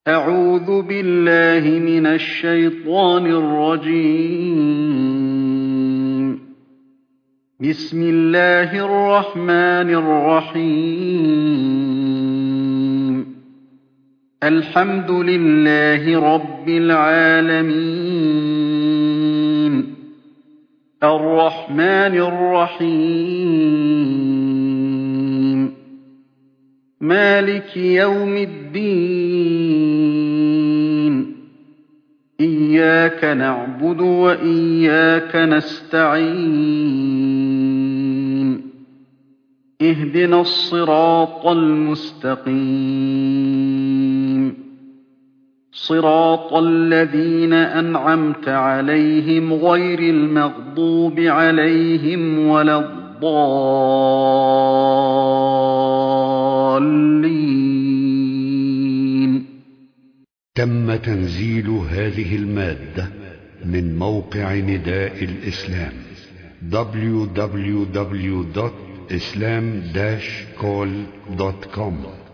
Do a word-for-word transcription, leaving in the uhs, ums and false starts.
أعوذ بالله من الشيطان الرجيم. بسم الله الرحمن الرحيم. الحمد لله رب العالمين. الرحمن الرحيم. مالك يوم الدين. إياك نعبد وإياك نستعين. اهدنا الصراط المستقيم. صراط الذين أنعمت عليهم غير المغضوب عليهم ولا الضالين. تم تنزيل هذه المادة من موقع نداء الإسلام دبليو دبليو دبليو دوت إسلام داش كول دوت كوم.